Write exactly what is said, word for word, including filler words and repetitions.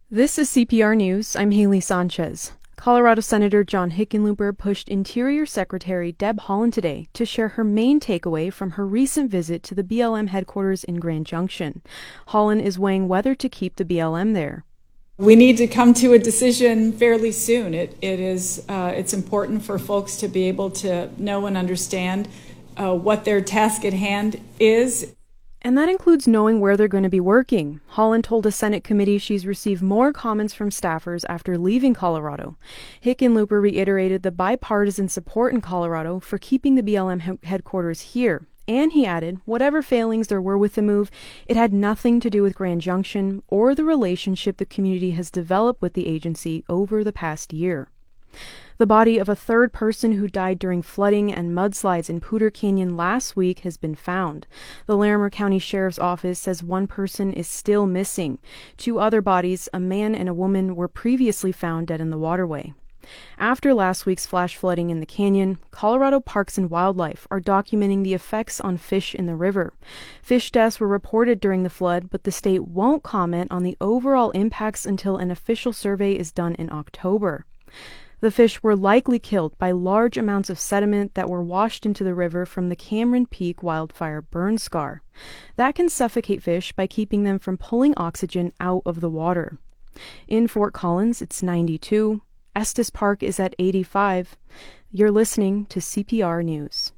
This is C P R News. I'm Haley Sanchez. Colorado Senator John Hickenlooper pushed Interior Secretary Deb Haaland today to share her main takeaway from her recent visit to the B L M headquarters in Grand Junction. Haaland is weighing whether to keep the B L M there. We need to come to a decision fairly soon. It, it is, uh, it's important for folks to be able to know and understand uh, what their task at hand is. And that includes knowing where they're going to be working. Haaland told a Senate committee she's received more comments from staffers after leaving Colorado. Hickenlooper reiterated the bipartisan support in Colorado for keeping the B L M he- headquarters here. And he added, whatever failings there were with the move, it had nothing to do with Grand Junction or the relationship the community has developed with the agency over the past year. The body of a third person who died during flooding and mudslides in Poudre Canyon last week has been found. The Larimer County Sheriff's Office says one person is still missing. Two other bodies, a man and a woman, were previously found dead in the waterway. After last week's flash flooding in the canyon, Colorado Parks and Wildlife are documenting the effects on fish in the river. Fish deaths were reported during the flood, but the state won't comment on the overall impacts until an official survey is done in October. The fish were likely killed by large amounts of sediment that were washed into the river from the Cameron Peak wildfire burn scar. That can suffocate fish by keeping them from pulling oxygen out of the water. In Fort Collins, it's ninety-two. Estes Park is at eighty-five. You're listening to C P R News.